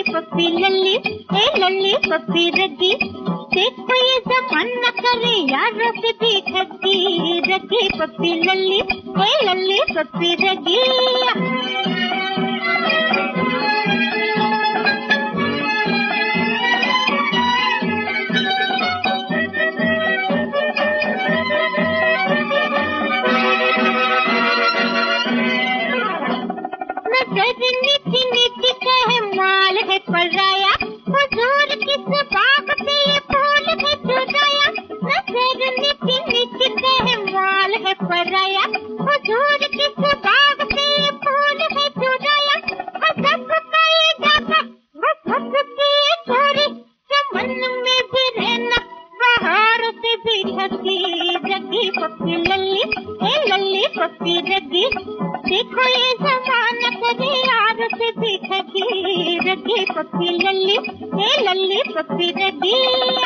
पप्पी लल्ली, ए लल्ली पप्पी रगी, देखो ये जमाना करे यारों से भी ठगी, रगी पप्पी लल्ली, ए लल्ली पप्पी रगी। नीति नीति कहे माल है पराया, हुजूर किस बाग पे ये फूल है चुराया। नजर नीति नीति कहे माल है पराया, हुजूर किस बाग पे ये फूल है चुराया। हसब का ये डाका, हसब की ये चोरी, चमन में भी रहना बहार से भी ठगी, रगी पप्पी लल्ली, ए लल्ली पप्पी रगी, देखो ये जमाना करे यार से भी ठगी, रगी पप्पी लल्ली, ए लल्ली पप्पी रगी।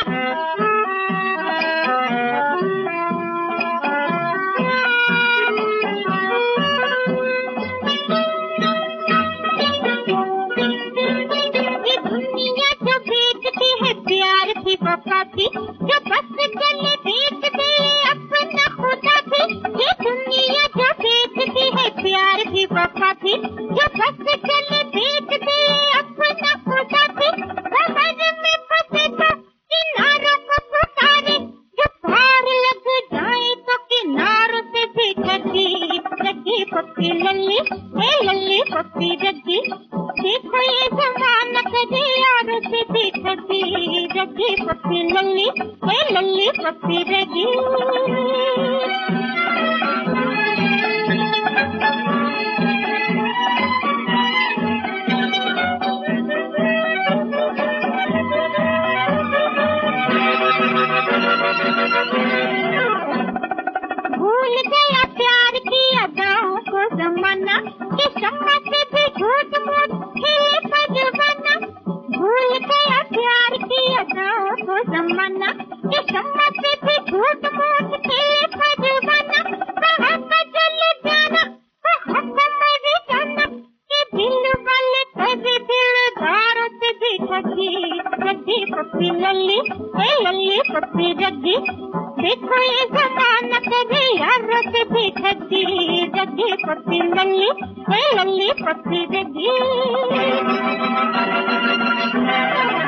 ये दुनिया जो बेचती है प्यार भी वफा भी, जो बस चले बेच दे अपना खुदा भी। ये दुनिया जो बेचती है प्यार भी वफा भी, जो बस चले बेच दे अपना खुदा भी। समझ में फंसे तो किनारों को पुकारे, जो पार लग जाए तो किनारों से भी ठगी, रगी पप्पी लल्ली, ए लल्ली पप्पी रगी, देखो ये जमाना करे यारों से भी ठगी, रगी पप्पी लल्ली, ए लल्ली पप्पी रगी। भूल गया प्यार की अदाओं को जमाना, कि शम्मा से भी झूठ मूठ खेले परवाना। भूल गया प्यार की अदाओं को जमाना, कि शम्मा से भी झूठ मूठ खेले परवाना। कहाँ का चल जाना, कहाँ का मर जाना, कि दिल वाले कभी दिलदारों से भी ठगी, रगी पप्पी लल्ली, ए लल्ली पप्पी रगी, देखो ये जमाना करे यारों से भी ठगी, रगी पप्पी लल्ली, ए लल्ली पप्पी रगी।